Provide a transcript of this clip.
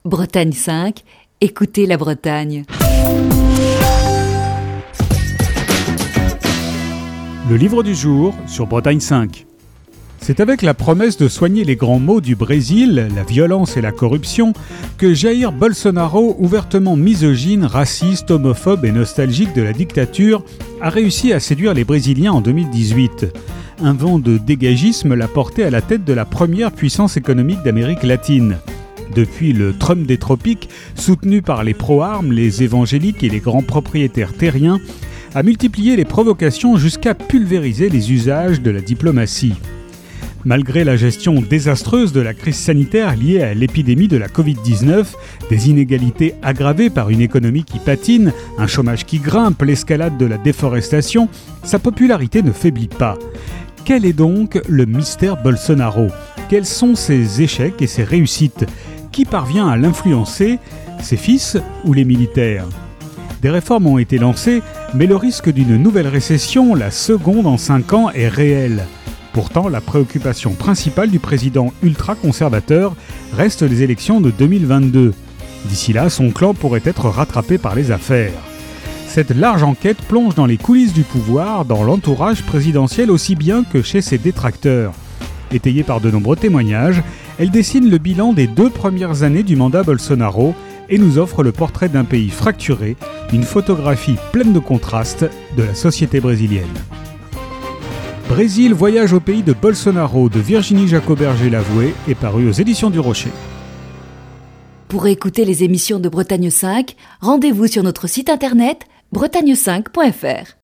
Bretagne 5, écoutez la Bretagne. Le livre du jour sur Bretagne 5. C'est avec la promesse de soigner les grands maux du Brésil, la violence et la corruption, que Jair Bolsonaro, ouvertement misogyne, raciste, homophobe et nostalgique de la dictature, a réussi à séduire les Brésiliens en 2018. Un vent de dégagisme l'a porté à la tête de la première puissance économique d'Amérique latine. Depuis le Trump des tropiques, soutenu par les pro-armes, les évangéliques et les grands propriétaires terriens, a multiplié les provocations jusqu'à pulvériser les usages de la diplomatie. Malgré la gestion désastreuse de la crise sanitaire liée à l'épidémie de la Covid-19, des inégalités aggravées par une économie qui patine, un chômage qui grimpe, l'escalade de la déforestation, sa popularité ne faiblit pas. Quel est donc le mystère Bolsonaro ? Quels sont ses échecs et ses réussites ? Qui parvient à l'influencer ? Ses fils ou les militaires ? Des réformes ont été lancées, mais le risque d'une nouvelle récession, la seconde en 5 ans, est réel. Pourtant, la préoccupation principale du président ultra-conservateur reste les élections de 2022. D'ici là, son clan pourrait être rattrapé par les affaires. Cette large enquête plonge dans les coulisses du pouvoir, dans l'entourage présidentiel aussi bien que chez ses détracteurs. Étayée par de nombreux témoignages, elle dessine le bilan des 2 premières années du mandat Bolsonaro et nous offre le portrait d'un pays fracturé, une photographie pleine de contrastes de la société brésilienne. Brésil, voyage au pays de Bolsonaro de Virginie Jacoberger-Lavoué est paru aux éditions du Rocher. Pour écouter les émissions de Bretagne 5, rendez-vous sur notre site internet bretagne5.fr.